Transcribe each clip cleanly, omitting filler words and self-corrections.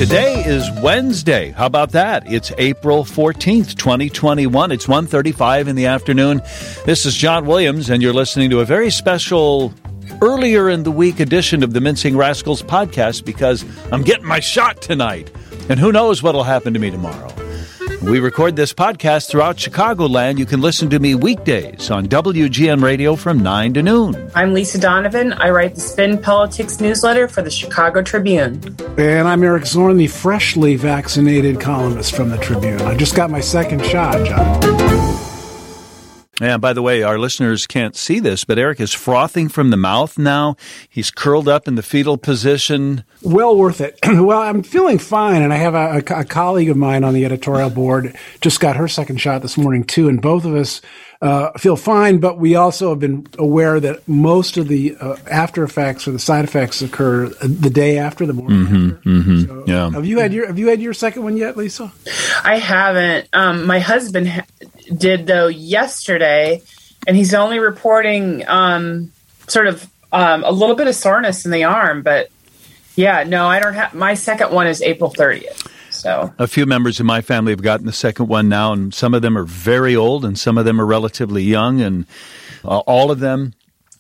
Today is Wednesday. How about that? It's April 14th, 2021. It's 1:35 in the afternoon. This is John Williams, and you're listening to a very special earlier in the week edition of the Mincing Rascals podcast because I'm getting my shot tonight. And who knows what'll happen to me tomorrow. We record this podcast throughout Chicagoland. You can listen to me weekdays on WGN Radio from 9 to noon. I'm Lisa Donovan. I write the Spin Politics newsletter for the Chicago Tribune. And I'm Eric Zorn, the freshly vaccinated columnist from the Tribune. I just got my second shot, John. And by the way, our listeners can't see this, but Eric is frothing from the mouth now. He's curled up in the fetal position. Well worth it. Well, I'm feeling fine, and I have a colleague of mine on the editorial board just got her second shot this morning, too, and both of us feel fine, but we also have been aware that most of the after effects or the side effects occur the day after, the morning after. So, yeah. Have you had your second one yet, Lisa? I haven't. My husband did, though, yesterday, and he's only reporting sort of a little bit of soreness in the arm, but yeah, no, I don't have. My second one is April 30th. So a few members of my family have gotten the second one now, and some of them are very old, and some of them are relatively young, and all of them,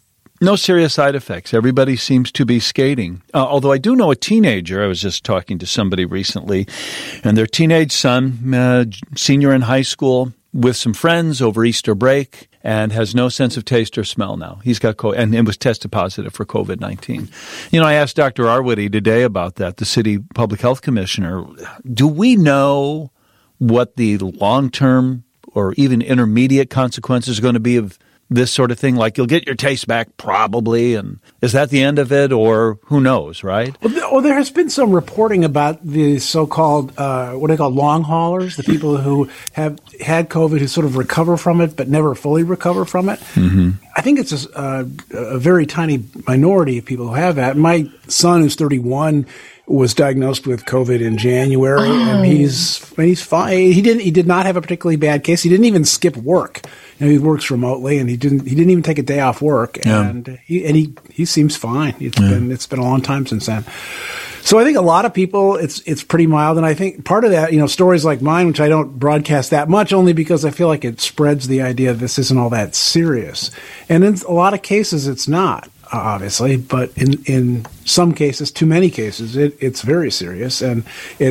no serious side effects. Everybody seems to be skating. Although I do know a teenager. I was just talking to somebody recently, and their teenage son, senior in high school, with some friends over Easter break, and has no sense of taste or smell now. He's got COVID, and it was tested positive for COVID-19. You know, I asked Dr. Arwady today about that, the city public health commissioner. Do we know what the long-term or even intermediate consequences are going to be of this sort of thing? Like, you'll get your taste back probably, and is that the end of it, or who knows, right? Well, there has been some reporting about the so-called, what they call long haulers, the people who have had COVID who sort of recover from it but never fully recover from it. Mm-hmm. I think it's a very tiny minority of people who have that. My son, who's 31, was diagnosed with COVID in January, and he's fine. He did not have a particularly bad case. He didn't even skip work. You know, he works remotely, and he didn't even take a day off work. And he seems fine. It's been a long time since then. So I think a lot of people, it's pretty mild, and I think part of that, you know, stories like mine, which I don't broadcast that much, only because I feel like it spreads the idea this isn't all that serious. And in a lot of cases, it's not. Obviously, but in some cases, too many cases, it's very serious, and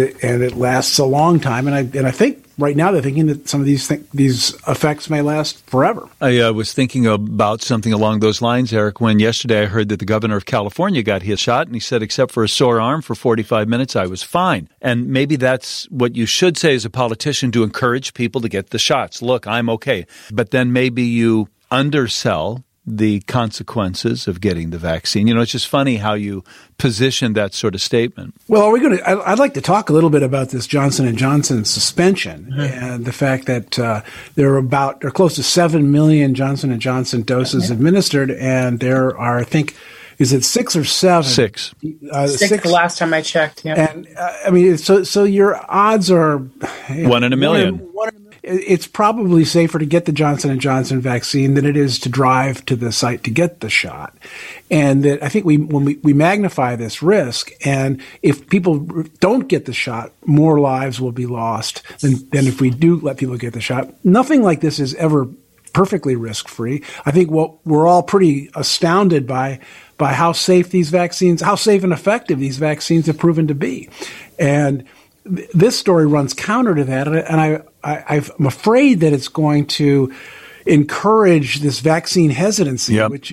it lasts a long time. And I think right now they're thinking that some of these effects may last forever. I was thinking about something along those lines, Eric, when yesterday I heard that the governor of California got his shot, and he said, except for a sore arm for 45 minutes, I was fine. And maybe that's what you should say as a politician, to encourage people to get the shots. Look, I'm okay. But then maybe you undersell the consequences of getting the vaccine. You know, it's just funny how you position that sort of statement. Well, I'd like to talk a little bit about this Johnson & Johnson suspension and the fact that there are close to 7 million Johnson & Johnson doses administered, and there are, I think, is it 6 or 7? 6. 6 the last time I checked. Yeah. And I mean, so your odds are 1 in a million. It's probably safer to get the Johnson & Johnson vaccine than it is to drive to the site to get the shot. And that I think when we magnify this risk, and if people don't get the shot, more lives will be lost than if we do let people get the shot. Nothing like this is ever perfectly risk-free. I think we're all pretty astounded by how safe and effective these vaccines have proven to be. And this story runs counter to that, and I'm afraid that it's going to encourage this vaccine hesitancy, which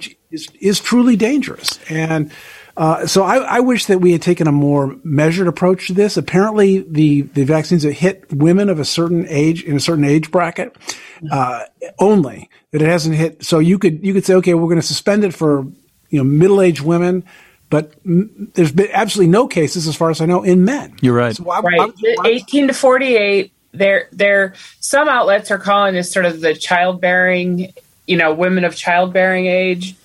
is truly dangerous. And so I wish that we had taken a more measured approach to this. Apparently, the vaccines that hit women of a certain age, in a certain age bracket, only, that it hasn't hit. So you could say, okay, we're going to suspend it for middle-aged women. But there's been absolutely no cases, as far as I know, in men. You're right. So right. 18 to 48, some outlets are calling this sort of the childbearing, women of childbearing age.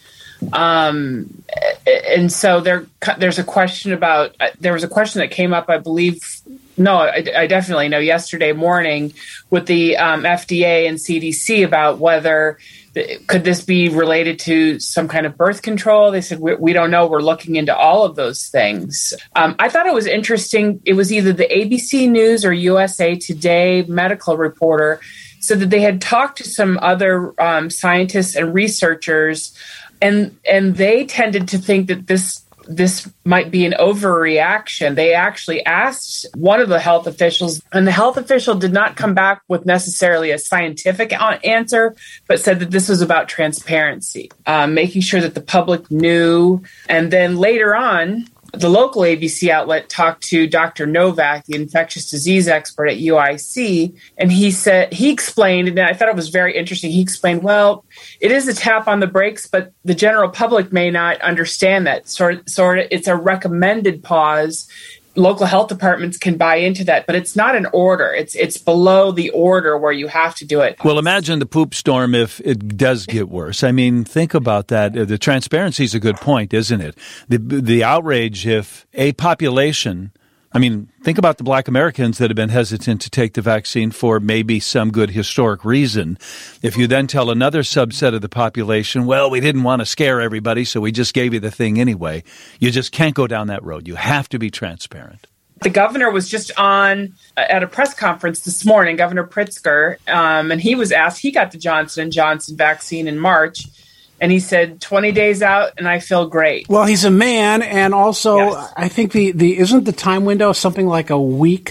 And so there's a question about, there was a question that came up, I believe, I definitely know, yesterday morning with the FDA and CDC about whether Could this be related to some kind of birth control? They said, we don't know. We're looking into all of those things. I thought it was interesting. It was either the ABC News or USA Today medical reporter said that they had talked to some other scientists and researchers, and they tended to think that this might be an overreaction. They actually asked one of the health officials, and the health official did not come back with necessarily a scientific answer, but said that this was about transparency, making sure that the public knew. And then later on, the local ABC outlet talked to Dr. Novak, the infectious disease expert at UIC, and he explained, and I thought it was very interesting. He explained, well, it is a tap on the brakes, but the general public may not understand that. Sort of, it's a recommended pause. Local health departments can buy into that, but it's not an order. It's below the order where you have to do it. Well, imagine the poop storm if it does get worse. I mean, think about that. The transparency is a good point, isn't it? The outrage if a population, I mean, think about the Black Americans that have been hesitant to take the vaccine for maybe some good historic reason. If you then tell another subset of the population, well, we didn't want to scare everybody, so we just gave you the thing anyway, you just can't go down that road. You have to be transparent. The governor was just on at a press conference this morning, Governor Pritzker, and he was asked, he got the Johnson & Johnson vaccine in March. And he said, 20 days out, and I feel great. Well, he's a man, and also yes. I think the isn't the time window something like a week?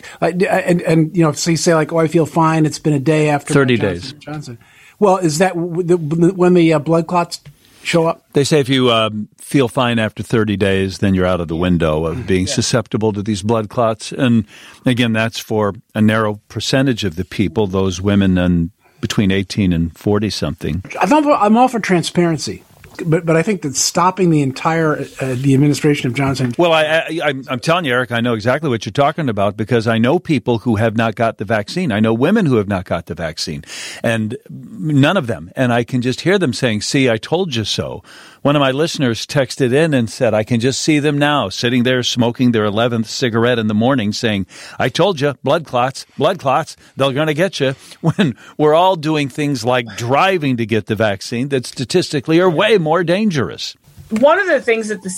And you know, so you say like, oh, I feel fine. It's been a day after 30 days. Johnson. Well, is that when the blood clots show up? They say if you feel fine after 30 days, then you're out of the window of being susceptible to these blood clots. And again, that's for a narrow percentage of the people, those women and between 18 and 40-something. I'm all for transparency, but I think that stopping the entire the administration of Johnson. Well, I'm telling you, Eric, I know exactly what you're talking about because I know people who have not got the vaccine. I know women who have not got the vaccine, and none of them. And I can just hear them saying, "See, I told you so." One of my listeners texted in and said, I can just see them now sitting there smoking their 11th cigarette in the morning saying, I told you, blood clots, they're going to get you, when we're all doing things like driving to get the vaccine that statistically are way more dangerous. One of the things that the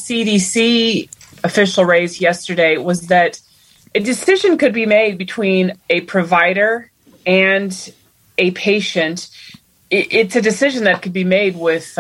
CDC official raised yesterday was that a decision could be made between a provider and a patient. It's a decision that could be made with,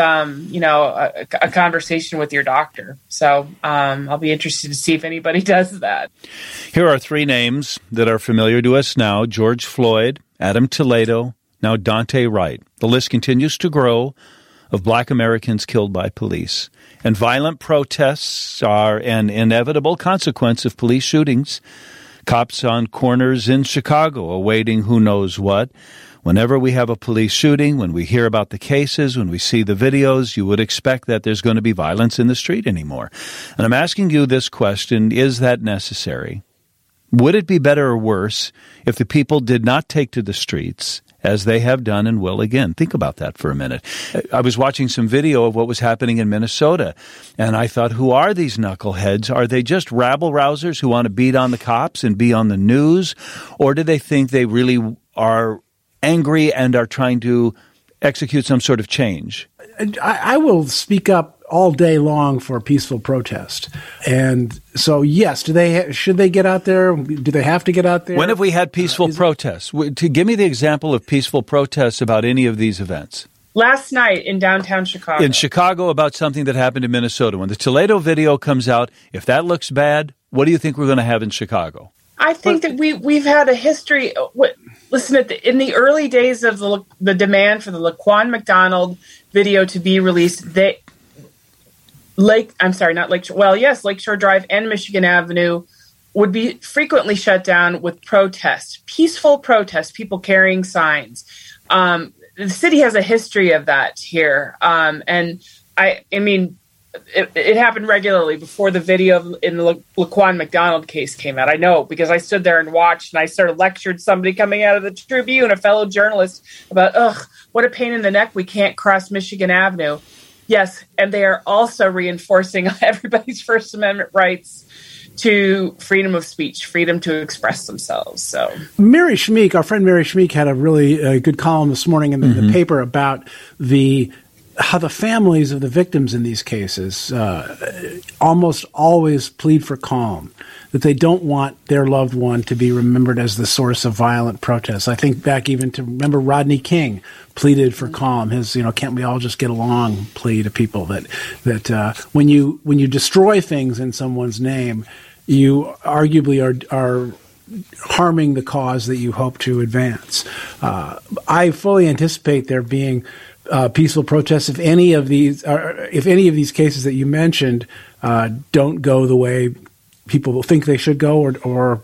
a conversation with your doctor. So I'll be interested to see if anybody does that. Here are three names that are familiar to us now: George Floyd, Adam Toledo, now Daunte Wright. The list continues to grow of Black Americans killed by police. And violent protests are an inevitable consequence of police shootings. Cops on corners in Chicago awaiting who knows what. Whenever we have a police shooting, when we hear about the cases, when we see the videos, you would expect that there's going to be violence in the street anymore. And I'm asking you this question, is that necessary? Would it be better or worse if the people did not take to the streets as they have done and will again? Think about that for a minute. I was watching some video of what was happening in Minnesota, and I thought, who are these knuckleheads? Are they just rabble-rousers who want to beat on the cops and be on the news? Or do they think they really are angry and are trying to execute some sort of change? I will speak up all day long for peaceful protest. And so, yes, should they get out there? Do they have to get out there? When have we had peaceful protests? Give me the example of peaceful protests about any of these events. Last night in downtown Chicago. In Chicago, about something that happened in Minnesota. When the Toledo video comes out, if that looks bad, what do you think we're going to have in Chicago? I think that we've had a history. Listen, in the early days of the demand for the Laquan McDonald video to be released, Lakeshore Drive and Michigan Avenue would be frequently shut down with protests, peaceful protests, people carrying signs. The city has a history of that here, and I mean. It happened regularly before the video in the Laquan McDonald case came out. I know because I stood there and watched, and I sort of lectured somebody coming out of the Tribune, a fellow journalist, about, what a pain in the neck, we can't cross Michigan Avenue. Yes, and they are also reinforcing everybody's First Amendment rights to freedom of speech, freedom to express themselves. So Mary Schmeek, our friend Mary Schmeek, had a really good column this morning in the paper about how the families of the victims in these cases almost always plead for calm, that they don't want their loved one to be remembered as the source of violent protests. I think back even to remember Rodney King pleaded for calm. His, can't we all just get along plea to people that when you destroy things in someone's name, you arguably are harming the cause that you hope to advance. I fully anticipate there being peaceful protests if any of these cases that you mentioned don't go the way people will think they should go, or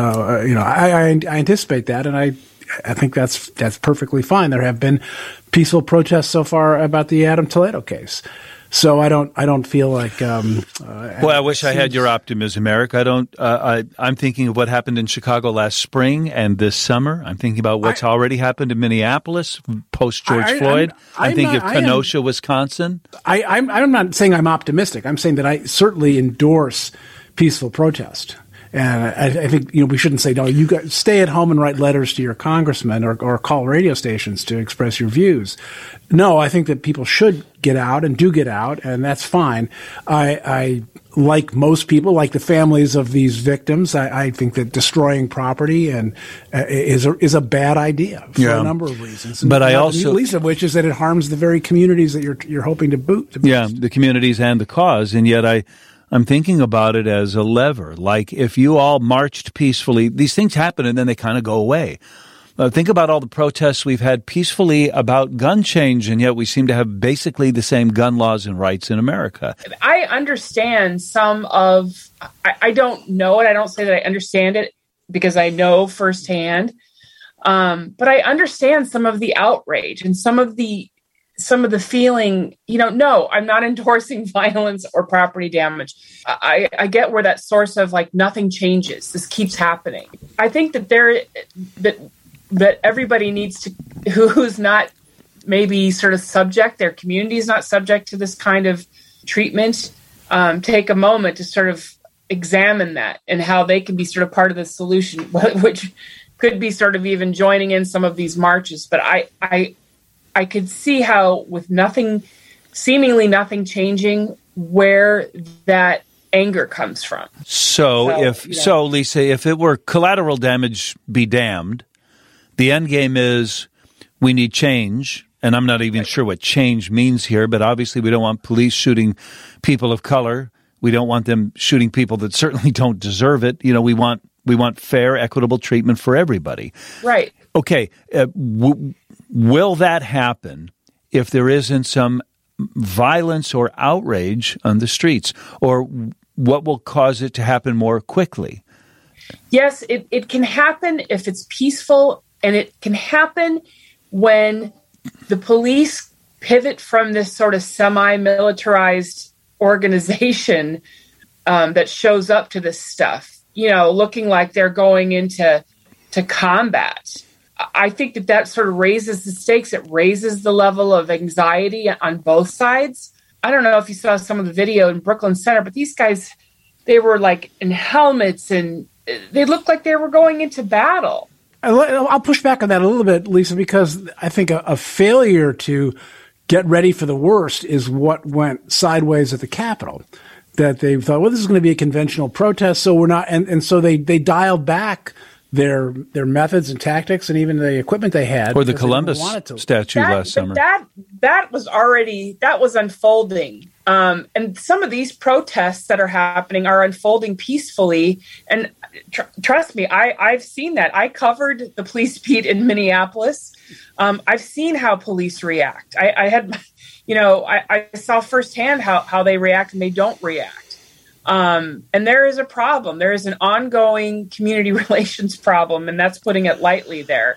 I anticipate that, and I think that's perfectly fine. There have been peaceful protests so far about the Adam Toledo case. So I don't feel like. Well, I wish I had your optimism, Eric. I don't. I'm thinking of what happened in Chicago last spring and this summer. I'm thinking about what's already happened in Minneapolis post George Floyd. I'm thinking of Kenosha, Wisconsin. I'm not saying I'm optimistic. I'm saying that I certainly endorse peaceful protest. And I think we shouldn't say, no, you got stay at home and write letters to your congressman or call radio stations to express your views. No, I think that people should get out and do get out, and that's fine. I like most people, like the families of these victims, I think that destroying property is a bad idea for a number of reasons. But I also, the least of which is that it harms the very communities that you're hoping to boot. Yeah, the communities and the cause, and yet I'm thinking about it as a lever. Like if you all marched peacefully, these things happen and then they kind of go away. Think about all the protests we've had peacefully about gun change, and yet we seem to have basically the same gun laws and rights in America. I understand I don't know it. I don't say that I understand it because I know firsthand. But I understand some of the outrage and some of the feeling, no, I'm not endorsing violence or property damage. I get where that source of like nothing changes. This keeps happening. I think that everybody needs to, who's not maybe sort of subject, their community is not subject to this kind of treatment, take a moment to sort of examine that and how they can be sort of part of the solution, which could be sort of even joining in some of these marches. But I could see how with seemingly nothing changing, where that anger comes from. So Lisa, if it were collateral damage be damned, the end game is we need change. And I'm not even sure what change means here, but obviously we don't want police shooting people of color. We don't want them shooting people that certainly don't deserve it. We want fair, equitable treatment for everybody. Right. Okay. Will that happen if there isn't some violence or outrage on the streets? Or what will cause it to happen more quickly? Yes, it can happen if it's peaceful, and it can happen when the police pivot from this sort of semi-militarized organization that shows up to this stuff, looking like they're going into combat. I think that sort of raises the stakes. It raises the level of anxiety on both sides. I don't know if you saw some of the video in Brooklyn Center, but these guys, they were like in helmets and they looked like they were going into battle. I'll push back on that a little bit, Lisa, because I think a failure to get ready for the worst is what went sideways at the Capitol. That they thought, well, this is going to be a conventional protest, so we're not, and so they dialed back their methods and tactics and even the equipment they had. Or the Columbus statue last summer. That was unfolding. And some of these protests that are happening are unfolding peacefully. And trust me, I've seen that. I covered the police beat in Minneapolis. I've seen how police react. I saw firsthand how they react and they don't react. And there is a problem. There is an ongoing community relations problem, and that's putting it lightly there,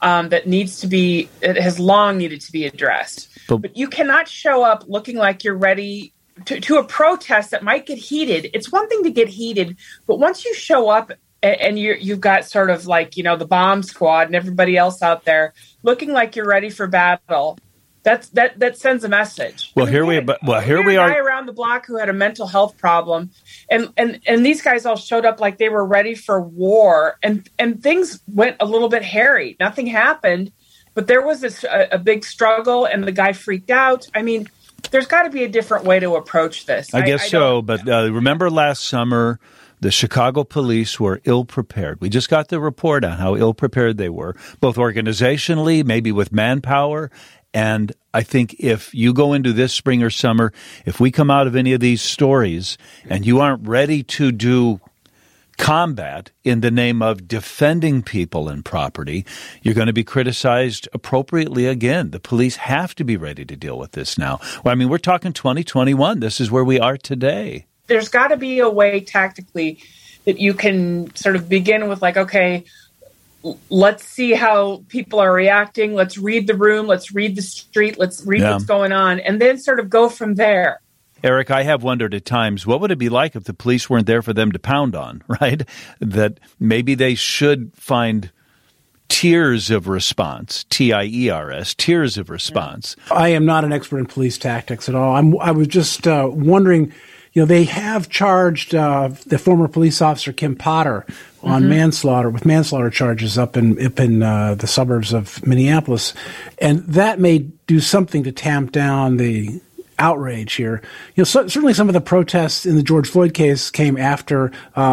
it has long needed to be addressed. But you cannot show up looking like you're ready to a protest that might get heated. It's one thing to get heated, but once you show up and you've got sort of like, the bomb squad and everybody else out there looking like you're ready for battle, that sends a message. Well, here we are. A guy around the block who had a mental health problem, and these guys all showed up like they were ready for war, and things went a little bit hairy. Nothing happened, but there was a big struggle, and the guy freaked out. I mean, there's got to be a different way to approach this. I guess so, but remember last summer, the Chicago police were ill-prepared. We just got the report on how ill-prepared they were, both organizationally, maybe with manpower. And I think if you go into this spring or summer, if we come out of any of these stories and you aren't ready to do combat in the name of defending people and property, you're going to be criticized appropriately again. The police have to be ready to deal with this now. Well, I mean, we're talking 2021. This is where we are today. There's got to be a way tactically that you can sort of begin with like, okay, let's see how people are reacting. Let's read the room. Let's read the street. Let's read what's going on, and then sort of go from there. Eric, I have wondered at times, what would it be like if the police weren't there for them to pound on, right? That maybe they should find tiers of response, TIERS, tiers of response. I am not an expert in police tactics at all. I was just wondering, they have charged the former police officer Kim Potter on manslaughter with manslaughter charges up in the suburbs of Minneapolis, and that may do something to tamp down the outrage here. Certainly some of the protests in the George Floyd case came after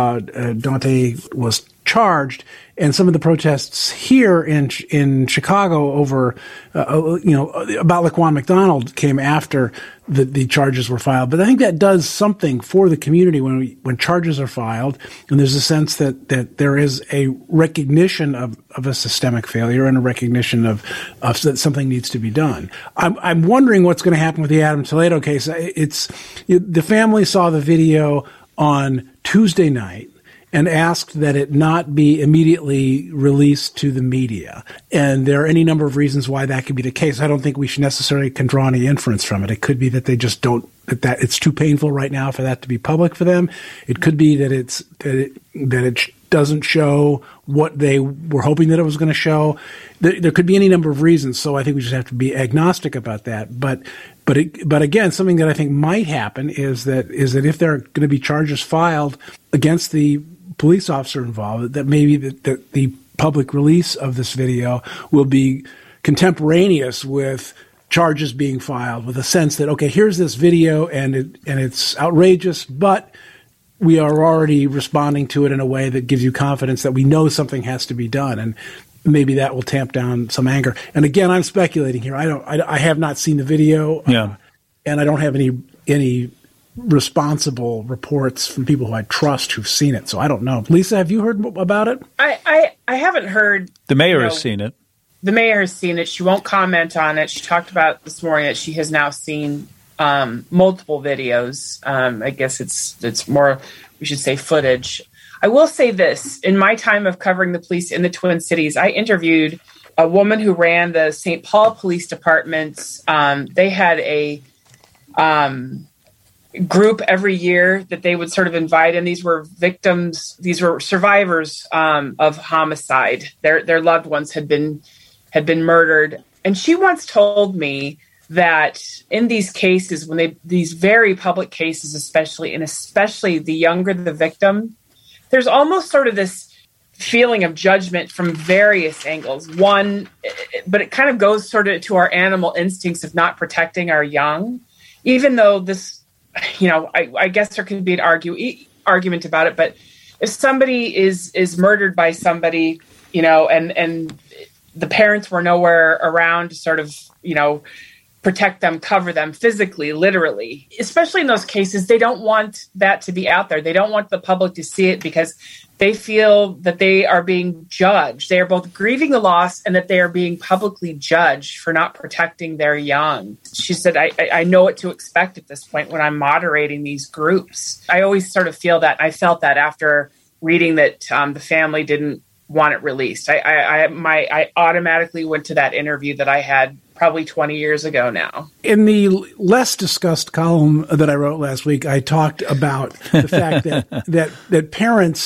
Daunte was charged, and some of the protests here in Chicago over about Laquan McDonald came after the charges were filed. But I think that does something for the community when charges are filed, and there's a sense that there is a recognition of a systemic failure and a recognition of that something needs to be done. I'm wondering what's going to happen with the Adam Toledo case. The family saw the video on Tuesday night and asked that it not be immediately released to the media. And there are any number of reasons why that could be the case. I don't think we should necessarily can draw any inference from it. It could be that they just don't, that it's too painful right now for that to be public for them. It could be that it doesn't show what they were hoping that it was going to show. There could be any number of reasons. So I think we just have to be agnostic about that. But again, something that I think might happen is that if there are going to be charges filed against the police officer involved, that maybe the public release of this video will be contemporaneous with charges being filed, with a sense that, okay, here's this video and it's outrageous, but we are already responding to it in a way that gives you confidence that we know something has to be done, and maybe that will tamp down some anger. And again, I'm speculating here. I have not seen the video, and I don't have any responsible reports from people who I trust who've seen it. So I don't know. Lisa, have you heard about it? I haven't heard. The mayor has seen it. The mayor has seen it. She won't comment on it. She talked about this morning that she has now seen multiple videos. I guess it's more, we should say, footage. I will say this. In my time of covering the police in the Twin Cities, I interviewed a woman who ran the St. Paul Police Department. They had a group every year that they would sort of invite, and these were survivors of homicide. Their loved ones had been murdered. And she once told me that in these cases, these very public cases, especially the younger the victim, there's almost sort of this feeling of judgment from various angles. One, but it kind of goes sort of to our animal instincts of not protecting our young, even though this, I guess there could be an argument about it. But if somebody is murdered by somebody, and the parents were nowhere around to sort of, protect them, cover them physically, literally, especially in those cases, they don't want that to be out there. They don't want the public to see it because they feel that they are being judged. They are both grieving the loss and that they are being publicly judged for not protecting their young. She said, I know what to expect at this point when I'm moderating these groups. I always sort of feel that. I felt that after reading that the family didn't want it released. I automatically went to that interview that I had probably 20 years ago now. In the less discussed column that I wrote last week, I talked about the fact that parents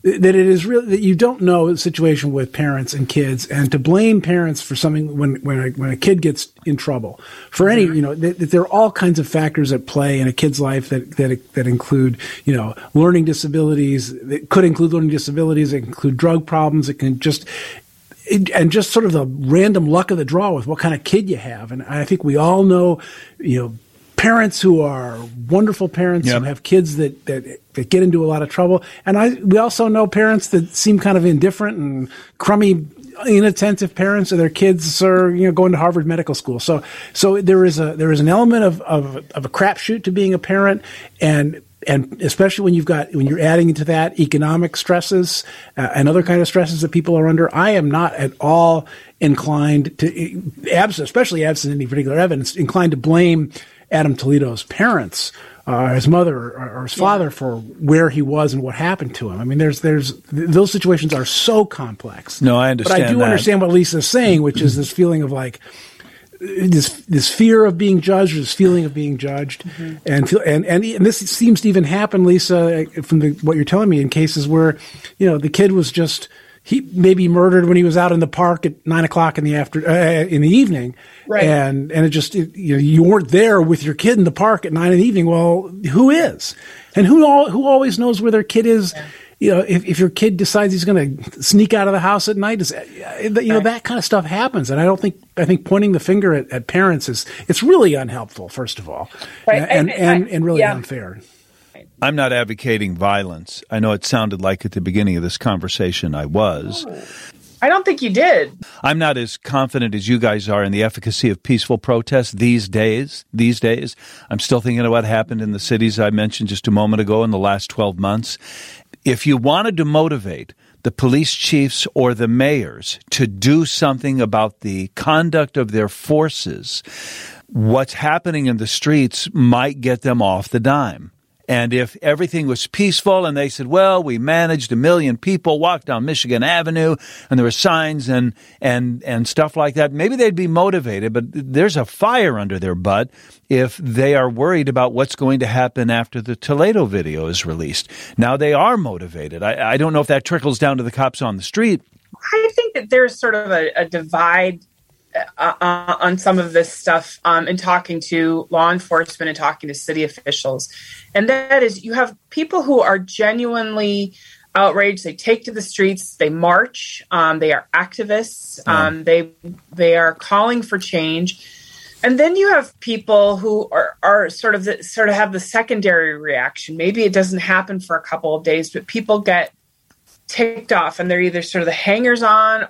that it is really that you don't know the situation with parents and kids, and to blame parents for something when a kid gets in trouble for any, that there are all kinds of factors at play in a kid's life that include, learning disabilities. It could include learning disabilities. It include drug problems. It can just sort of the random luck of the draw with what kind of kid you have. And I think we all know, parents who are wonderful parents who have kids that get into a lot of trouble. And we also know parents that seem kind of indifferent and crummy, inattentive parents, and their kids are, going to Harvard Medical School. So there is an element of a crapshoot to being a parent, and especially when you're adding into that economic stresses and other kind of stresses that people are under. I am not at all inclined to, especially absent any particular evidence, inclined to blame Adam Toledo's parents, his mother or his father, for where he was and what happened to him. I mean, there's those situations are so complex. No, I understand. But I do understand what Lisa's saying, which is this feeling of like this fear of being judged, or this feeling of being judged, and this seems to even happen, Lisa, from what you're telling me, in cases where the kid was just. He may be murdered when he was out in the park at 9:00 in the evening, right? And it just you weren't there with your kid in the park at 9 in the evening. Well, who is? And who always knows where their kid is? Yeah. If your kid decides he's going to sneak out of the house at night, that kind of stuff happens. And I think pointing the finger at parents it's really unhelpful. First of all, right. and really unfair. I'm not advocating violence. I know it sounded like at the beginning of this conversation I was. I don't think you did. I'm not as confident as you guys are in the efficacy of peaceful protest these days. I'm still thinking of what happened in the cities I mentioned just a moment ago in the last 12 months. If you wanted to motivate the police chiefs or the mayors to do something about the conduct of their forces, what's happening in the streets might get them off the dime. And if everything was peaceful and they said, well, we managed 1 million people walk down Michigan Avenue and there were signs and stuff like that, maybe they'd be motivated. But there's a fire under their butt if they are worried about what's going to happen after the Toledo video is released. Now they are motivated. I don't know if that trickles down to the cops on the street. I think that there's sort of a divide on some of this stuff in talking to law enforcement and talking to city officials. And that is, you have people who are genuinely outraged. They take to the streets, they march, they are activists, they are calling for change. And then you have people who are sort of have the secondary reaction. Maybe it doesn't happen for a couple of days, but people get ticked off and they're either sort of the hangers on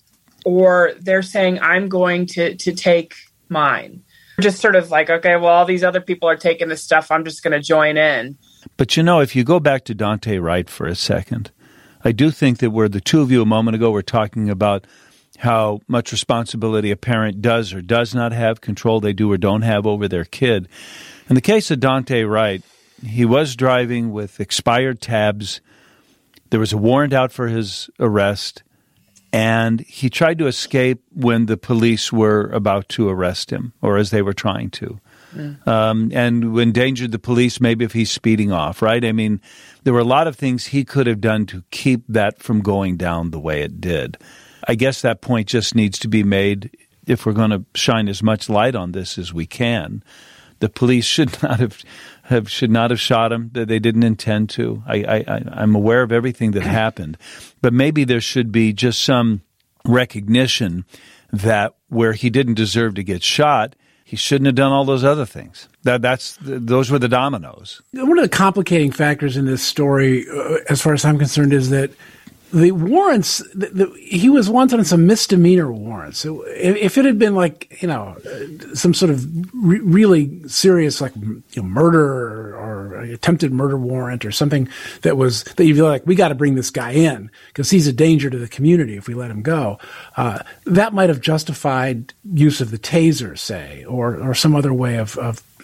or they're saying, I'm going to take mine. Just sort of like, okay, well, all these other people are taking this stuff. I'm just going to join in. But, if you go back to Daunte Wright for a second, I do think that where the two of you a moment ago were talking about how much responsibility a parent does or does not have, control they do or don't have over their kid. In the case of Daunte Wright, he was driving with expired tabs. There was a warrant out for his arrest. And he tried to escape when the police were about to arrest him, or as they were trying to, and endangered the police, maybe if he's speeding off, right? I mean, there were a lot of things he could have done to keep that from going down the way it did. I guess that point just needs to be made if we're going to shine as much light on this as we can. The police should not have shot him. They didn't intend to. I'm aware of everything that happened, but maybe there should be just some recognition that where he didn't deserve to get shot, he shouldn't have done all those other things. Those were the dominoes. One of the complicating factors in this story, as far as I'm concerned, is that the warrants, he was wanted on some misdemeanor warrants. So if it had been like, some sort of really serious, like, murder or attempted murder warrant or something that you'd be like, we got to bring this guy in because he's a danger to the community if we let him go. That might have justified use of the taser, say, or some other way of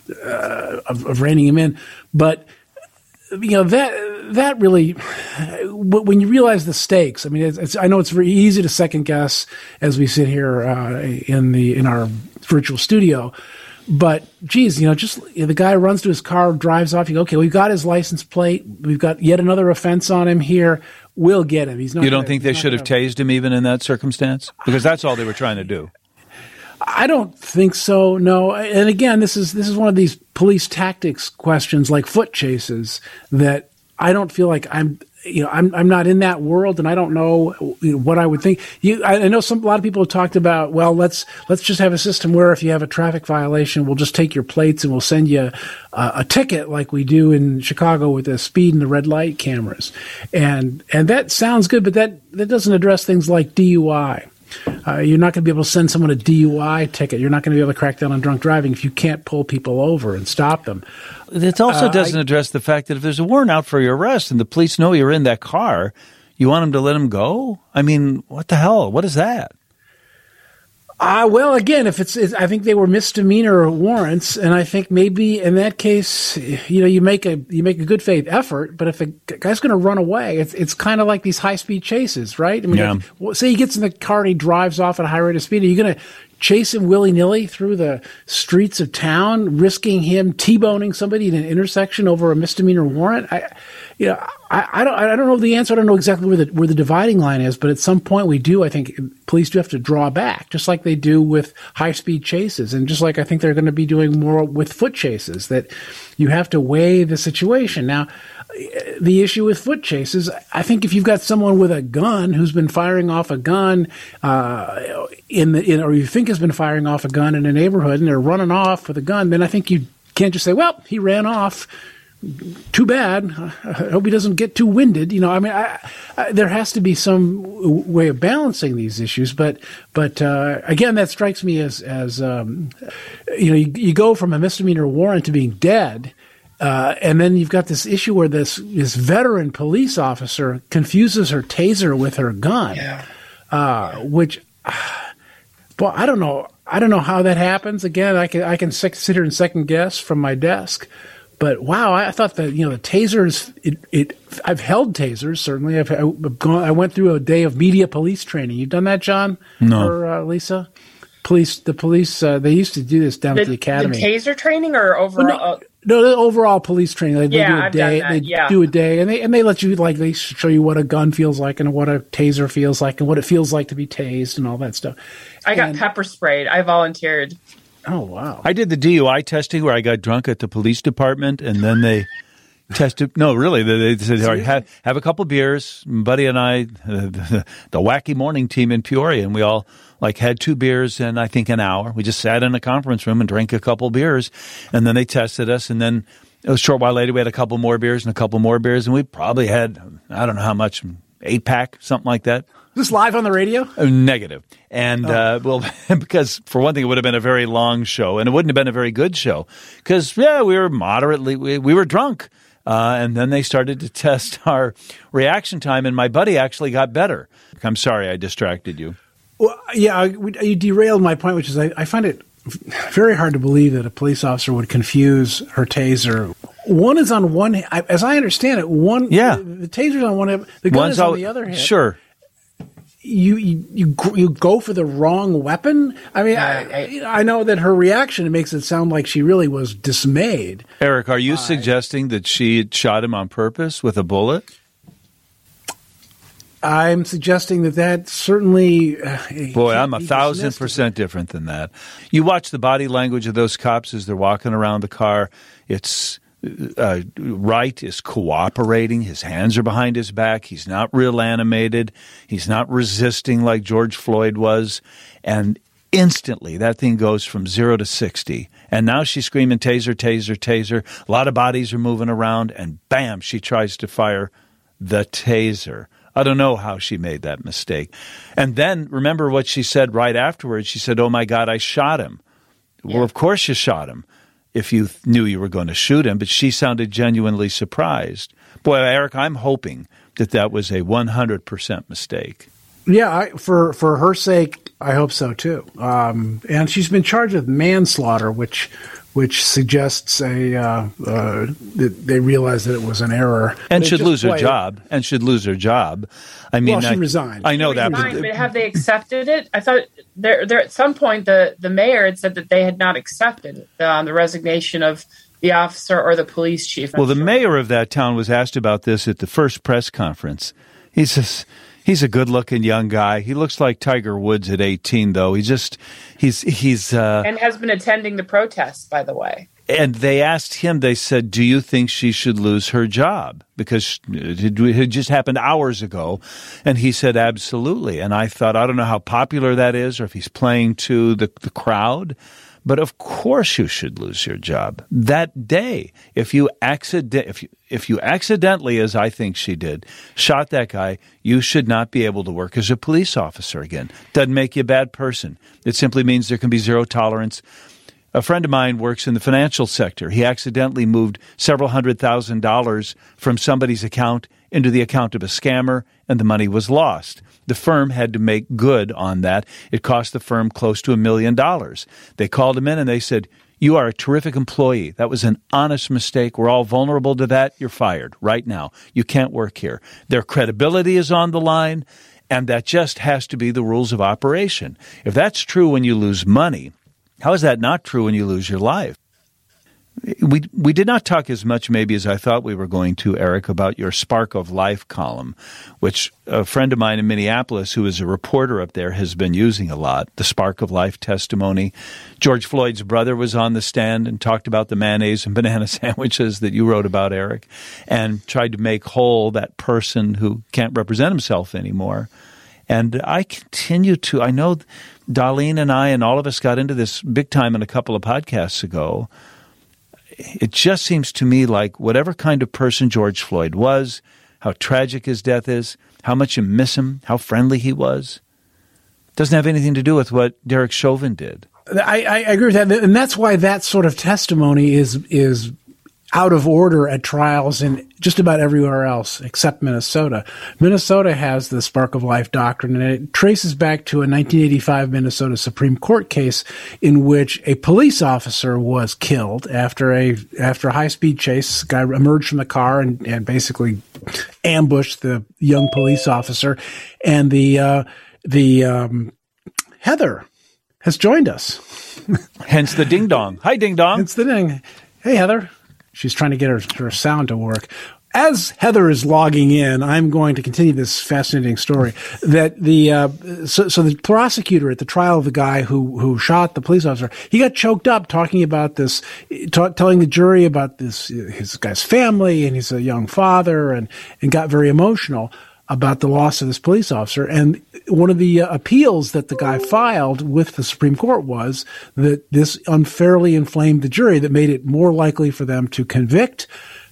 reining him in. But, that really, when you realize the stakes, I mean, I know it's very easy to second guess as we sit here in our virtual studio, but geez, the guy runs to his car, drives off. You go, okay, we've got his license plate, we've got yet another offense on him here. will get him. He's not. You don't think they should have tased him even in that circumstance? Because that's all they were trying to do. I don't think so. No. And again, this is one of these police tactics questions like foot chases that I don't feel like I'm not in that world, and I don't know what I would think. I know a lot of people have talked about, well, let's just have a system where if you have a traffic violation, we'll just take your plates and we'll send you a ticket like we do in Chicago with the speed and the red light cameras. And that sounds good, but that doesn't address things like DUI. You're not going to be able to send someone a DUI ticket. You're not going to be able to crack down on drunk driving if you can't pull people over and stop them. It also doesn't address the fact that if there's a warrant out for your arrest and the police know you're in that car, you want them to let them go? I mean, what the hell? What is that? Well, again, if I think they were misdemeanor warrants, and I think maybe in that case, you make a good faith effort. But if a guy's going to run away, it's kind of like these high speed chases, right? I mean, say he gets in the car and he drives off at a high rate of speed. Are you going to chase him willy nilly through the streets of town, risking him T-boning somebody in an intersection over a misdemeanor warrant? I don't know the answer. I don't know exactly where the dividing line is, but at some point I think police do have to draw back, just like they do with high-speed chases, and just like I think they're going to be doing more with foot chases, that you have to weigh the situation. Now, the issue with foot chases, I think if you've got someone with a gun who's been firing off a gun or you think has been firing off a gun in a neighborhood and they're running off with a gun, then I think you can't just say, well, he ran off. Too bad. I hope he doesn't get too winded. There has to be some way of balancing these issues. But again, that strikes me as you go from a misdemeanor warrant to being dead, and then you've got this issue where this veteran police officer confuses her taser with her gun, which, well, I don't know. I don't know how that happens. Again, I can sit here and second guess from my desk. But wow, I thought that the tasers. I've held tasers certainly. I went through a day of media police training. You've done that, John? No. Or Lisa? The police. They used to do this down at the academy. The taser training or overall? No, the overall police training. They do a day. I've done that, do a day, and they let you they show you what a gun feels like and what a taser feels like and what it feels like to be tased and all that stuff. I got pepper sprayed. I volunteered. Oh, wow. I did the DUI testing where I got drunk at the police department, and then they tested. No, really. They said, all right, have a couple beers. Buddy and I, the wacky morning team in Peoria, and we all had 2 beers in, I think, an hour. We just sat in a conference room and drank a couple beers, and then they tested us, and then a short while later we had a couple more beers and a couple more beers, and we probably had, I don't know how much, 8-pack, something like that. Is this live on the radio? Negative. And, because for one thing, it would have been a very long show, and it wouldn't have been a very good show because, we were we were drunk. And then they started to test our reaction time, and my buddy actually got better. I'm sorry I distracted you. Well, yeah, you derailed my point, which is I find it very hard to believe that a police officer would confuse her taser. One is on one, as I understand it, the taser's on one hand, the gun is on the other hand. Sure. You go for the wrong weapon? I mean, I know that her reaction makes it sound like she really was dismayed. Eric, are you suggesting that she shot him on purpose with a bullet? I'm suggesting that certainly... Boy, I'm 1,000% different than that. You watch the body language of those cops as they're walking around the car. It's... Wright is cooperating. His hands are behind his back. He's not real animated. He's not resisting like George Floyd was. And instantly, that thing goes from 0 to 60. And now she's screaming, taser, taser, taser. A lot of bodies are moving around. And bam, she tries to fire the taser. I don't know how she made that mistake. And then remember what she said right afterwards. She said, oh, my God, I shot him. Well, of course you shot him. If you knew you were going to shoot him, but she sounded genuinely surprised. Boy, Eric, I'm hoping that was a 100% mistake. Yeah, for her sake, I hope so too. And she's been charged with manslaughter, which suggests that they realized that it was an error and should lose her job. I mean, she resigned. I know that. But have they accepted it? I thought there at some point the mayor had said that they had not accepted the resignation of the officer or the police chief. Well, the mayor of that town was asked about this at the first press conference. He's a good-looking young guy. He looks like Tiger Woods at 18, though. He's and has been attending the protests, by the way. And they asked him, they said, do you think she should lose her job? Because it had just happened hours ago. And he said, absolutely. And I thought, I don't know how popular that is or if he's playing to the crowd. But of course you should lose your job that day. If you accidentally, as I think she did, shot that guy, you should not be able to work as a police officer again. Doesn't make you a bad person. It simply means there can be zero tolerance. A friend of mine works in the financial sector. He accidentally moved several $100,000 from somebody's account into the account of a scammer, and the money was lost. The firm had to make good on that. It cost the firm close to $1 million. They called him in and they said, you are a terrific employee. That was an honest mistake. We're all vulnerable to that. You're fired right now. You can't work here. Their credibility is on the line, and that just has to be the rules of operation. If that's true when you lose money, how is that not true when you lose your life? We did not talk as much maybe as I thought we were going to, Eric, about your Spark of Life column, which a friend of mine in Minneapolis who is a reporter up there has been using a lot, the Spark of Life testimony. George Floyd's brother was on the stand and talked about the mayonnaise and banana sandwiches that you wrote about, Eric, and tried to make whole that person who can't represent himself anymore. And I know Darlene and I and all of us got into this big time in a couple of podcasts ago. It just seems to me like whatever kind of person George Floyd was, how tragic his death is, how much you miss him, how friendly he was, doesn't have anything to do with what Derek Chauvin did. I agree with that. And that's why that sort of testimony is out of order at trials in just about everywhere else except Minnesota. Minnesota has the Spark of Life doctrine, and it traces back to a 1985 Minnesota Supreme Court case in which a police officer was killed after a high-speed chase. The guy emerged from the car and basically ambushed the young police officer. And the Heather has joined us. Hence the ding-dong. Hi, ding-dong. It's the ding. Hey, Heather. She's trying to get her sound to work. As Heather is logging in, I'm going to continue this fascinating story. That so the prosecutor at the trial of the guy who shot the police officer, he got choked up talking about this, telling the jury about this his guy's family, and he's a young father, and got very emotional about the loss of this police officer. And one of the appeals that the guy filed with the Supreme Court was that this unfairly inflamed the jury, that made it more likely for them to convict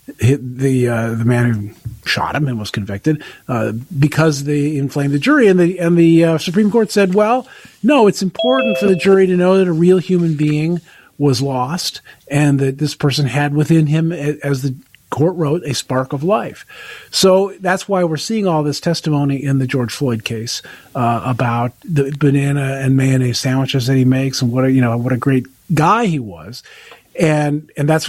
the man who shot him and was convicted because they inflamed the jury. And the Supreme Court said, well, no, it's important for the jury to know that a real human being was lost and that this person had within him, as the court wrote, a spark of life. So that's why we're seeing all this testimony in the George Floyd case about the banana and mayonnaise sandwiches that he makes and what a great guy he was. And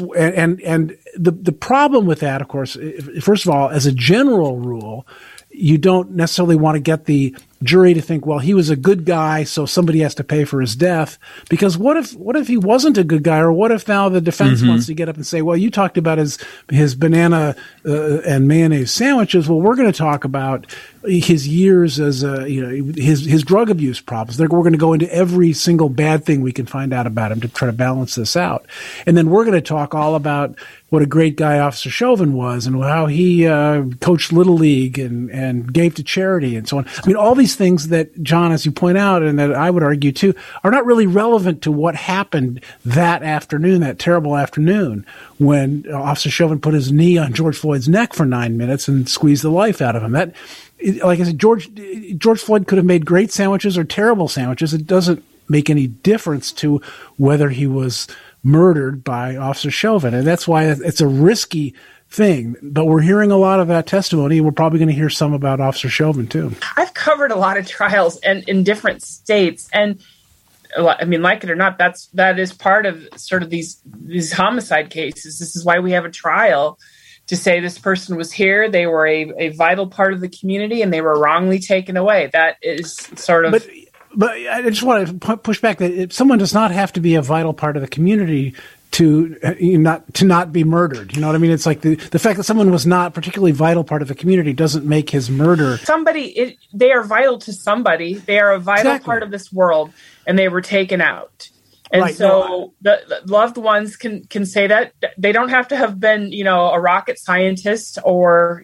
the problem with that, of course, first of all, as a general rule, you don't necessarily want to get the jury to think, well, he was a good guy, so somebody has to pay for his death. Because what if he wasn't a good guy, or what if now the defense wants to get up and say, well, you talked about his banana and mayonnaise sandwiches. Well, we're going to talk about his years as his drug abuse problems. We're going to go into every single bad thing we can find out about him to try to balance this out. And then we're going to talk all about what a great guy Officer Chauvin was, and how he coached Little League and gave to charity and so on. I mean, all these things that, John, as you point out, and that I would argue too, are not really relevant to what happened that afternoon, that terrible afternoon, when Officer Chauvin put his knee on George Floyd's neck for 9 minutes and squeezed the life out of him. That, like I said, George Floyd could have made great sandwiches or terrible sandwiches. It doesn't make any difference to whether he was murdered by Officer Chauvin. And that's why it's a risky thing. But we're hearing a lot of that testimony. We're probably going to hear some about Officer Chauvin too. I've covered a lot of trials and in different states. And I mean, like it or not, that is part of sort of these homicide cases. This is why we have a trial, to say this person was here, they were a vital part of the community, and they were wrongly taken away. That is sort of... But I just want to push back that someone does not have to be a vital part of the community to not be murdered. You know what I mean? It's like the fact that someone was not particularly vital part of the community doesn't make his murder. They are vital to somebody. They are a vital part of this world, and they were taken out. And right. So the loved ones can say that. They don't have to have been, a rocket scientist or,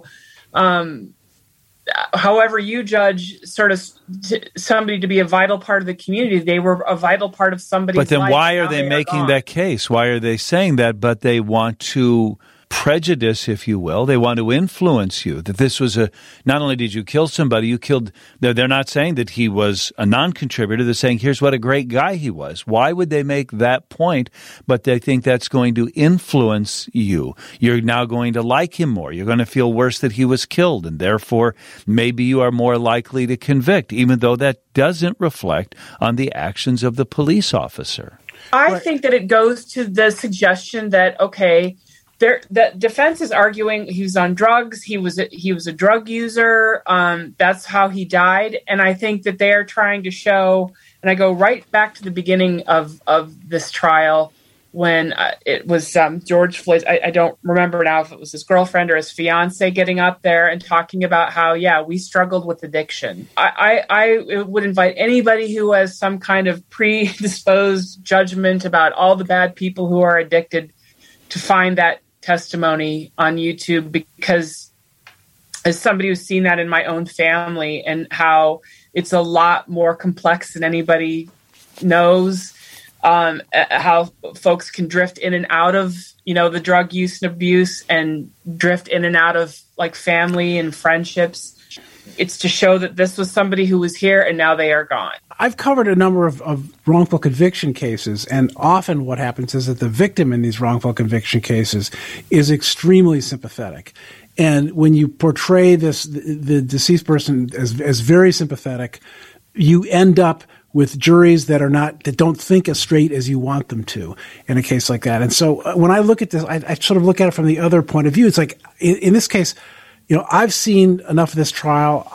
however you judge sort of somebody to be a vital part of the community. They were a vital part of somebody's life. But then why are they making that case? Why are they saying that? But they want to prejudice, if you will. They want to influence you, that this was not only did you kill somebody, you killed, they're not saying that he was a non-contributor. They're saying, here's what a great guy he was. Why would they make that point? But they think that's going to influence you. You're now going to like him more. You're going to feel worse that he was killed, and therefore maybe you are more likely to convict, even though that doesn't reflect on the actions of the police officer. I think that it goes to the suggestion that, okay, the defense is arguing he was on drugs. He was a drug user. That's how he died. And I think that they are trying to show, and I go right back to the beginning of this trial when it was George Floyd. I don't remember now if it was his girlfriend or his fiance getting up there and talking about how, we struggled with addiction. I would invite anybody who has some kind of predisposed judgment about all the bad people who are addicted to find that testimony on YouTube, because as somebody who's seen that in my own family and how it's a lot more complex than anybody knows, how folks can drift in and out of, the drug use and abuse and drift in and out of like family and friendships. It's to show that this was somebody who was here and now they are gone. I've covered a number of wrongful conviction cases, and often what happens is that the victim in these wrongful conviction cases is extremely sympathetic. And when you portray the deceased person as very sympathetic, you end up with juries that don't think as straight as you want them to in a case like that. And so when I look at this, I sort of look at it from the other point of view. It's like, in this case, I've seen enough of this trial.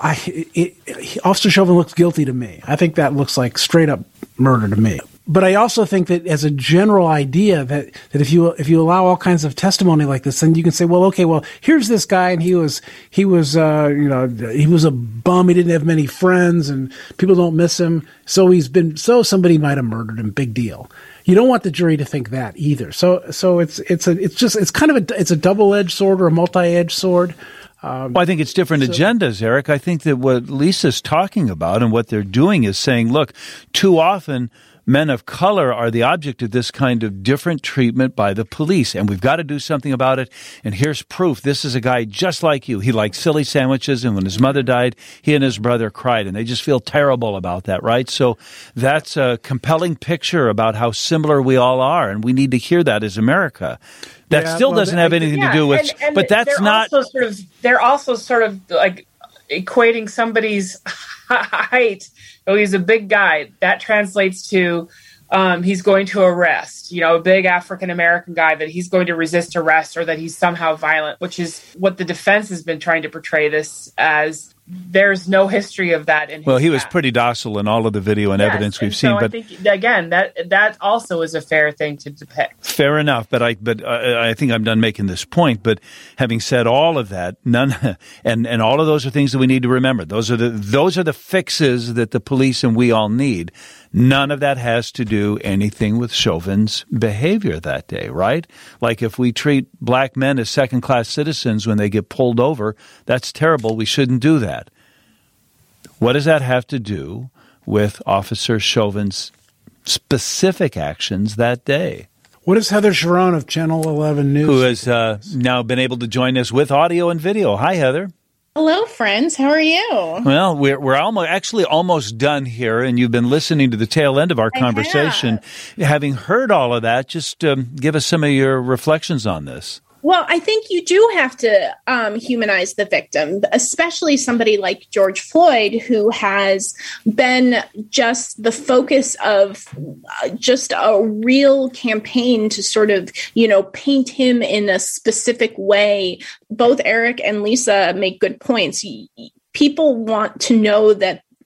Officer Chauvin looks guilty to me. I think that looks like straight up murder to me. But I also think that as a general idea that if you allow all kinds of testimony like this, then you can say, here's this guy, and he was a bum. He didn't have many friends, and people don't miss him. So somebody might have murdered him. Big deal. You don't want the jury to think that either. So it's a double-edged sword or a multi-edged sword. I think it's different agendas, Eric. I think that what Lisa's talking about and what they're doing is saying, look, too often men of color are the object of this kind of different treatment by the police, and we've got to do something about it. And here's proof. This is a guy just like you. He liked silly sandwiches, and when his mother died, he and his brother cried, and they just feel terrible about that, right? So that's a compelling picture about how similar we all are, and we need to hear that as America. That still doesn't have anything to do with, but that's not. They're also sort of like equating somebody's height. Oh, he's a big guy. That translates to he's going to arrest, a big African-American guy, that he's going to resist arrest or that he's somehow violent, which is what the defense has been trying to portray this as. There's no history of that in his Well, he was pretty docile in all of the video and evidence we've seen. But I think, again, that also is a fair thing to depict. Fair enough, but I think I'm done making this point. But having said all of that, and all of those are things that we need to remember. Those are the fixes that the police and we all need. None of that has to do anything with Chauvin's behavior that day, right? Like if we treat black men as second-class citizens when they get pulled over, that's terrible. We shouldn't do that. What does that have to do with Officer Chauvin's specific actions that day? What is Heather Cherone of Channel 11 News? Who has now been able to join us with audio and video. Hi, Heather. Hello, friends. How are you? Well, we're almost done here, and you've been listening to the tail end of our conversation. Having heard all of that, just give us some of your reflections on this. Well, I think you do have to humanize the victim, especially somebody like George Floyd, who has been just the focus of just a real campaign to sort of, paint him in a specific way. Both Eric and Lisa make good points. People want to know that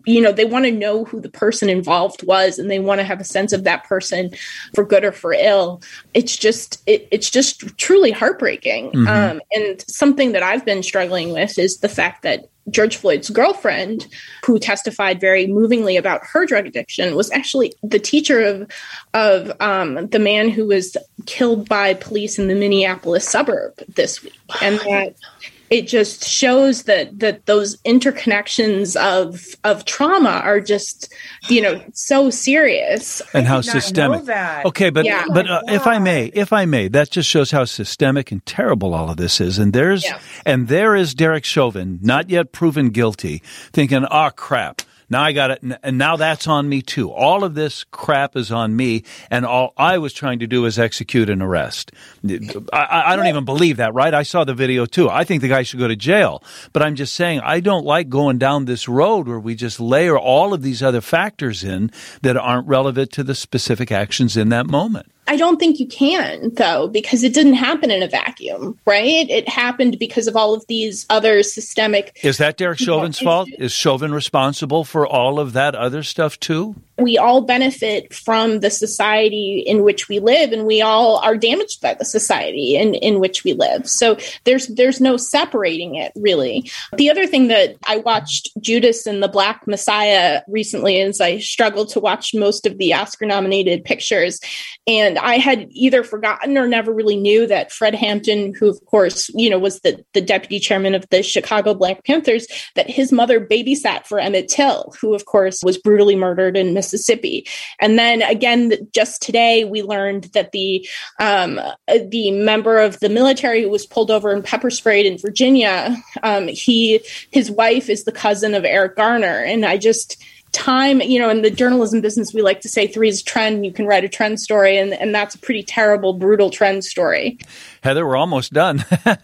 they want to know who the person involved was, and they want to have a sense of that person for good or for ill. It's just truly heartbreaking. Mm-hmm. And something that I've been struggling with is the fact that George Floyd's girlfriend, who testified very movingly about her drug addiction, was actually the teacher of the man who was killed by police in the Minneapolis suburb this week. And that it just shows that those interconnections of trauma are just, so serious. And how systemic. Okay, but if I may, that just shows how systemic and terrible all of this is. And there is Derek Chauvin, not yet proven guilty, thinking, "Oh crap. Now I got it, and now that's on me too. All of this crap is on me, and all I was trying to do is execute an arrest." I don't even believe that, right? I saw the video too. I think the guy should go to jail. But I'm just saying, I don't like going down this road where we just layer all of these other factors in that aren't relevant to the specific actions in that moment. I don't think you can, though, because it didn't happen in a vacuum, right? It happened because of all of these other systemic... Is that Derek Chauvin's fault? Is Chauvin responsible for all of that other stuff, too? We all benefit from the society in which we live, and we all are damaged by the society in which we live. So there's no separating it, really. The other thing that I watched Judas and the Black Messiah recently is I struggled to watch most of the Oscar-nominated pictures, and I had either forgotten or never really knew that Fred Hampton, who, of course, was the deputy chairman of the Chicago Black Panthers, that his mother babysat for Emmett Till, who, of course, was brutally murdered in Mississippi. And then again, just today, we learned that the member of the military who was pulled over and pepper sprayed in Virginia, his wife is the cousin of Eric Garner. And time, in the journalism business, we like to say 3 is a trend. You can write a trend story, and that's a pretty terrible, brutal trend story. Heather, we're almost done. I'm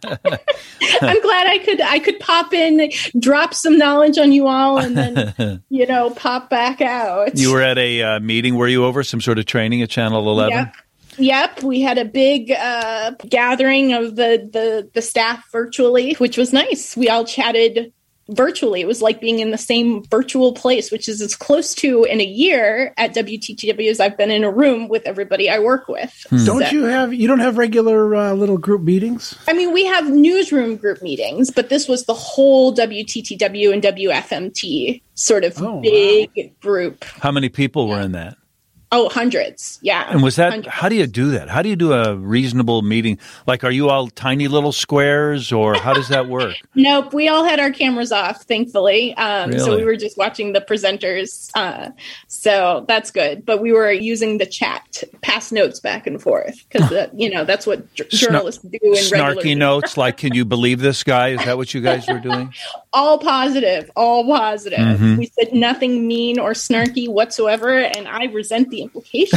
glad I could pop in, drop some knowledge on you all, and then, pop back out. You were at a meeting, were you, over some sort of training at Channel 11? Yep. We had a big gathering of the staff virtually, which was nice. We all chatted virtually. It was like being in the same virtual place, which is as close to in a year at WTTW as I've been in a room with everybody I work with. You don't have regular little group meetings? I mean, we have newsroom group meetings, but this was the whole WTTW and WFMT sort of big group. How many people were in that? Oh, hundreds. Yeah. And was that, hundreds. How do you do that? How do you do a reasonable meeting? Like, are you all tiny little squares, or how does that work? Nope. We all had our cameras off, thankfully. Really? So we were just watching the presenters. So that's good. But we were using the chat to pass notes back and forth because, that's what journalists do in regular snarky notes, like, can you believe this guy? Is that what you guys were doing? All positive. Mm-hmm. We said nothing mean or snarky whatsoever, and I resent the implication.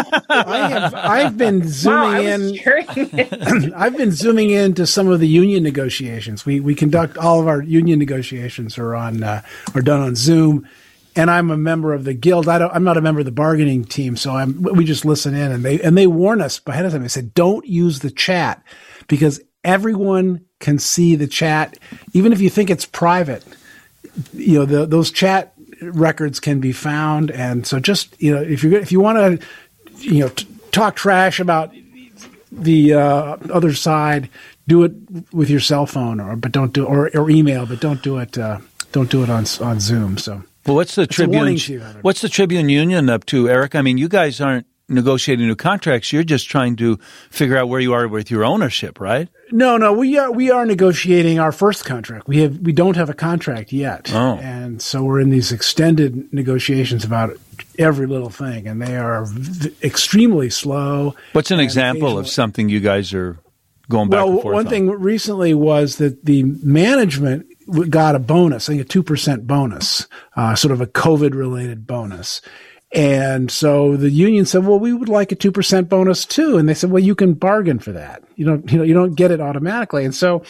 I've been zooming in. I've been zooming into some of the union negotiations. We conduct all of our union negotiations are done on Zoom, and I'm a member of the guild. I'm not a member of the bargaining team, so we just listen in, and they warn us ahead of time. They said, don't use the chat because everyone can see the chat, even if you think it's private. Those chat records can be found, and so just if you want to talk trash about the other side, do it with your cell phone, or email, but don't do it on Zoom. So, well, what's the Tribune? What's the Tribune Union up to, Eric? I mean, you guys aren't negotiating new contracts. You're just trying to figure out where you are with your ownership, right? No, we are negotiating our first contract. We don't have a contract yet. Oh. And so we're in these extended negotiations about every little thing, and they are extremely slow. What's an example of something you guys are going back and forth one thing recently was that the management got a bonus, I think a 2% bonus, sort of a COVID-related bonus. And so the union said, well, we would like a 2% bonus too. And they said, well, you can bargain for that. You don't get it automatically. And so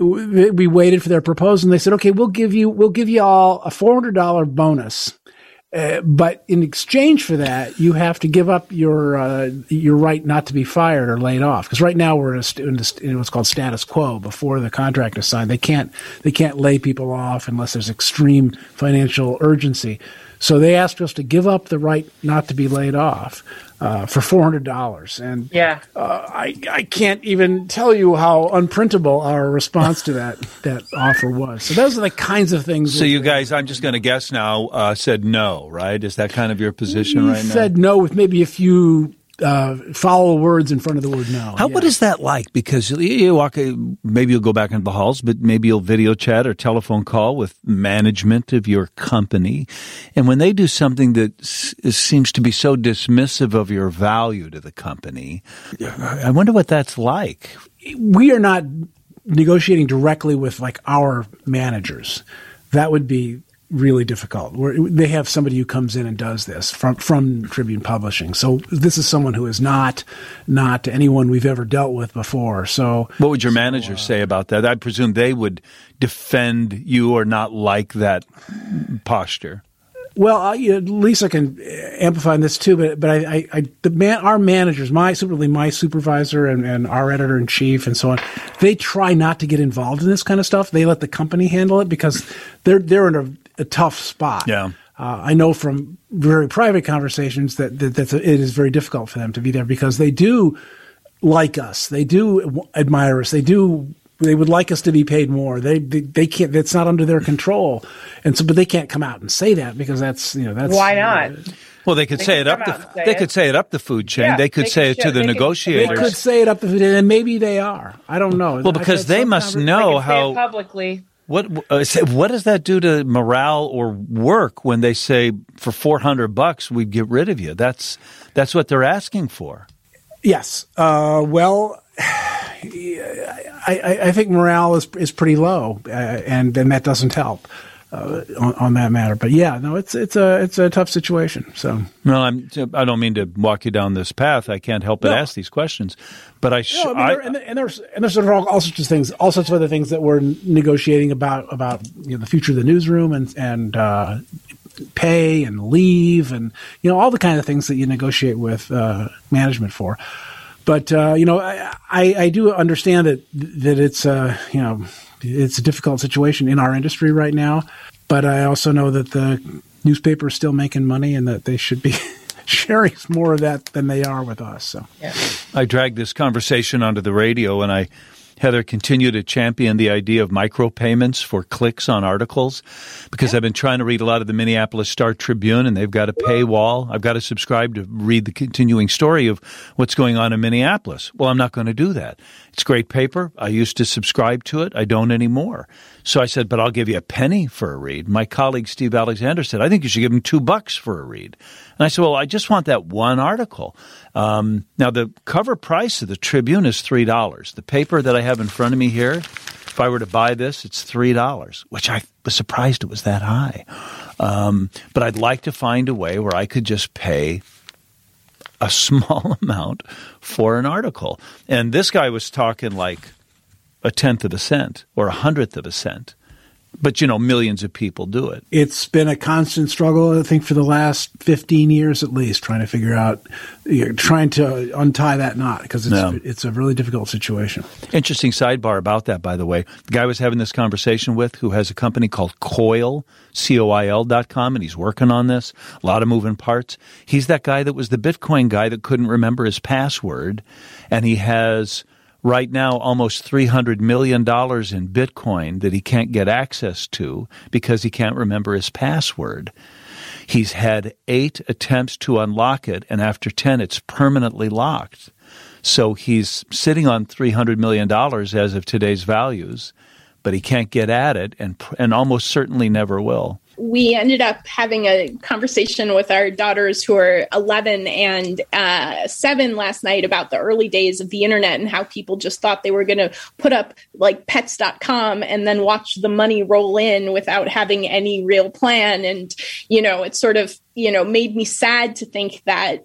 we waited for their proposal, and they said, okay, we'll give you all a $400 bonus But in exchange for that, you have to give up your right not to be fired or laid off. Because right now we're in what's called status quo. Before the contract is signed, they can't lay people off unless there's extreme financial urgency. So they asked us to give up the right not to be laid off for $400. And I can't even tell you how unprintable our response to that offer was. So those are the kinds of things. So you guys, I'm just going to guess now, said no, right? Is that kind of your position right now? We said no with maybe a few follow words in front of the word no. What is that like? Because you walk, maybe you'll go back into the halls, but maybe you'll video chat or telephone call with management of your company. And when they do something that seems to be so dismissive of your value to the company, I wonder what that's like. We are not negotiating directly with like our managers. That would be really difficult. They have somebody who comes in and does this from Tribune Publishing. So this is someone who is not anyone we've ever dealt with before. So what would your manager say about that? I presume they would defend you or not like that posture. Well, Lisa can amplify on this too, but our managers, my supervisor and our editor in chief and so on, they try not to get involved in this kind of stuff. They let the company handle it because they're in a tough spot. Yeah. I know from very private conversations that it is very difficult for them to be there because they do like us, they do admire us, they would like us to be paid more. They can't. That's not under their control, and so. But they can't come out and say that because that's. Why not? Well, they could say it up. They could say it up the food chain. Yeah, they could say it to the negotiators. They could say it up the food chain, and maybe they are. I don't know. Well, because they must know how publicly. What does that do to morale or work when they say for $400 we'd get rid of you? That's what they're asking for. Yes. Well. I think morale is pretty low, and that doesn't help on that matter. But yeah, no, it's a tough situation. So well, I don't mean to walk you down this path. I can't help but ask these questions. But there's sort of all sorts of things, all sorts of other things that we're negotiating about the future of the newsroom and pay and leave and all the kind of things that you negotiate with management for. But I do understand that it's it's a difficult situation in our industry right now. But I also know that the newspaper is still making money and that they should be sharing more of that than they are with us. So yeah. I dragged this conversation onto the radio, and Heather continued to champion the idea of micropayments for clicks on articles because I've been trying to read a lot of the Minneapolis Star-Tribune, and they've got a paywall. I've got to subscribe to read the continuing story of what's going on in Minneapolis. Well, I'm not going to do that. It's great paper. I used to subscribe to it. I don't anymore. So I said, but I'll give you a penny for a read. My colleague Steve Alexander said, I think you should give him $2 for a read. And I said, well, I just want that one article. Now, the cover price of the Tribune is $3. The paper that I have in front of me here, if I were to buy this, it's $3, which I was surprised it was that high. But I'd like to find a way where I could just pay a small amount for an article. And this guy was talking like a tenth of a cent or 100th of a cent. But, millions of people do it. It's been a constant struggle, I think, for the last 15 years at least, trying to figure out, trying to untie that knot because it's a really difficult situation. Interesting sidebar about that, by the way. The guy I was having this conversation with who has a company called Coil, COIL.com, and he's working on this. A lot of moving parts. He's that guy that was the Bitcoin guy that couldn't remember his password, and he has right now almost $300 million in Bitcoin that he can't get access to because he can't remember his password. He's had 8 attempts to unlock it, and after 10, it's permanently locked. So he's sitting on $300 million as of today's values, but he can't get at it and almost certainly never will. We ended up having a conversation with our daughters who are 11 and 7 last night about the early days of the internet and how people just thought they were going to put up like pets.com and then watch the money roll in without having any real plan. And, it's sort of, made me sad to think that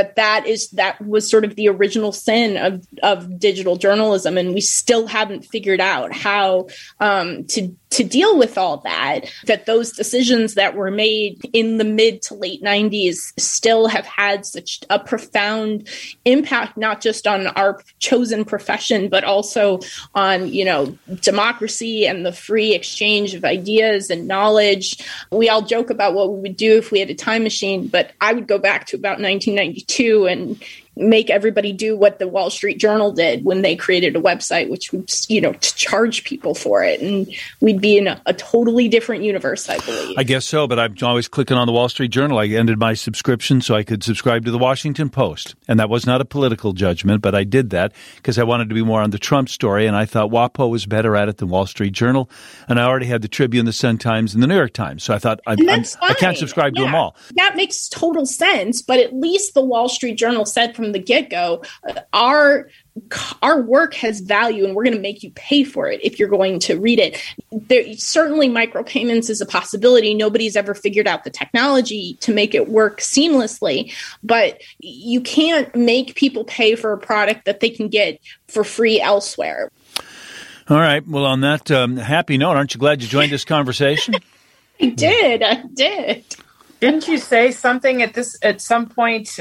was sort of the original sin of digital journalism. And we still haven't figured out how to to deal with all that those decisions that were made in the mid to late 90s still have had such a profound impact, not just on our chosen profession, but also on, democracy and the free exchange of ideas and knowledge. We all joke about what we would do if we had a time machine, but I would go back to about 1992 and make everybody do what the Wall Street Journal did when they created a website, which would, to charge people for it. And we'd be in a totally different universe, I believe. I guess so, but I'm always clicking on the Wall Street Journal. I ended my subscription so I could subscribe to the Washington Post. And that was not a political judgment, but I did that because I wanted to be more on the Trump story. And I thought WAPO was better at it than Wall Street Journal. And I already had the Tribune, the Sun-Times, and the New York Times. So I thought I can't subscribe to them all. That makes total sense. But at least the Wall Street Journal said from the get-go, our work has value and we're going to make you pay for it if you're going to read it. Certainly micropayments is a possibility. Nobody's ever figured out the technology to make it work seamlessly, but you can't make people pay for a product that they can get for free elsewhere. All right. Well, on that happy note, aren't you glad you joined this conversation? I did. Didn't you say something at some point,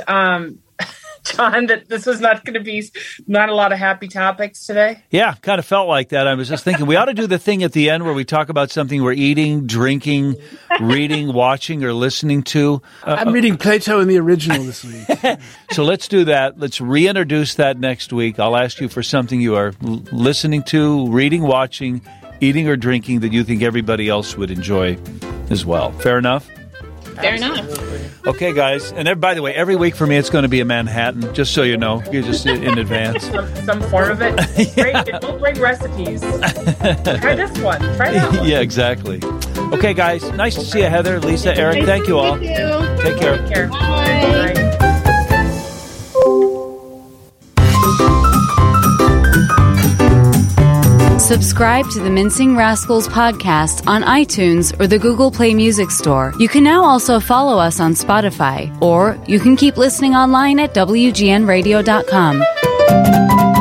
John, that this was not going to be not a lot of happy topics today? Yeah, kind of felt like that. I was just thinking we ought to do the thing at the end where we talk about something we're eating, drinking, reading, watching, or listening to. I'm reading Plato in the original this week. So let's do that. Let's reintroduce that next week. I'll ask you for something you are listening to, reading, watching, eating, or drinking that you think everybody else would enjoy as well. Fair enough? Fair enough. Okay, guys. And by the way, every week for me, it's going to be a Manhattan, just so you know. You're just in advance. Some form of it. We'll bring recipes. Try this one. Try that one. Yeah, exactly. Okay, guys. Nice to see you, Heather, Lisa, Eric. Thank you all. Thank you. Take care. Take care. Bye. Bye. Subscribe to the Mincing Rascals podcast on iTunes or the Google Play Music Store. You can now also follow us on Spotify, or you can keep listening online at WGNradio.com.